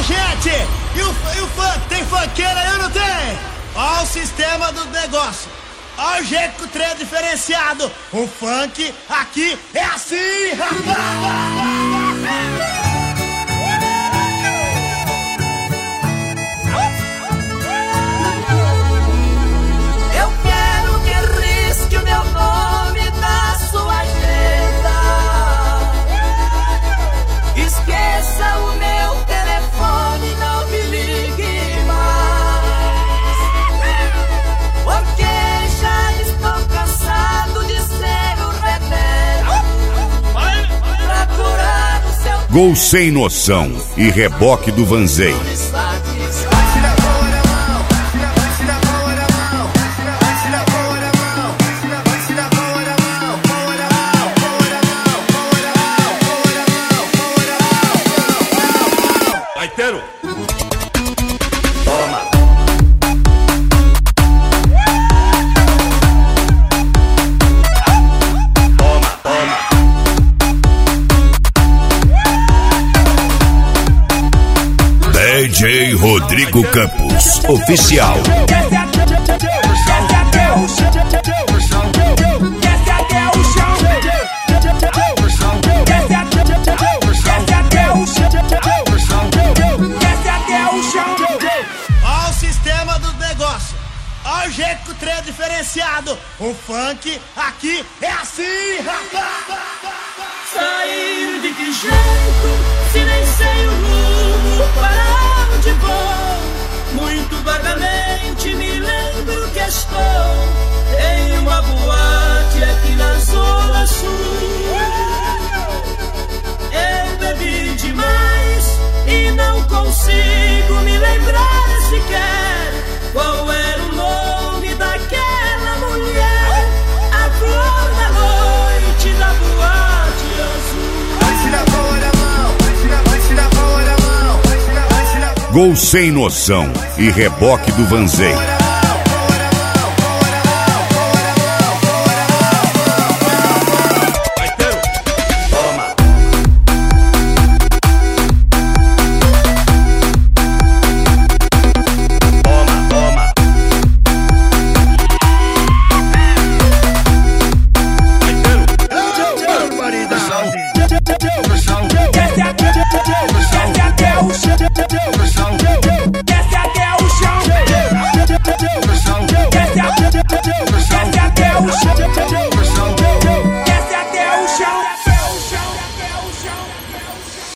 gente, e o funk? Tem funkeira aí ou não tem? Ó o sistema do negócio. Ó o jeito que o trem é diferenciado. O funk aqui é assim. Eu quero que risque o meu nome na sua agenda. Esqueça o meu telefone, não me ligue mais, porque já estou cansado de ser o remédio pra curar o seu Gol Sem Noção e Reboque do Vanzei. Aitero. Toma. Toma, toma. DJ Rodrigo Campos, oficial. Ó o sistema do negócio. Ó o jeito que o trem é diferenciado. O funk aqui é assim. Sair de que jeito, se nem sei o rumo para onde vou? Muito vagamente me lembro que estou em uma boate aqui na Zona Sul. Eu bebi demais e não consigo me lembrar sequer qual era o nome daquela mulher. A flor da noite da boate azul. Gol Sem Noção e Reboque do Vanzei.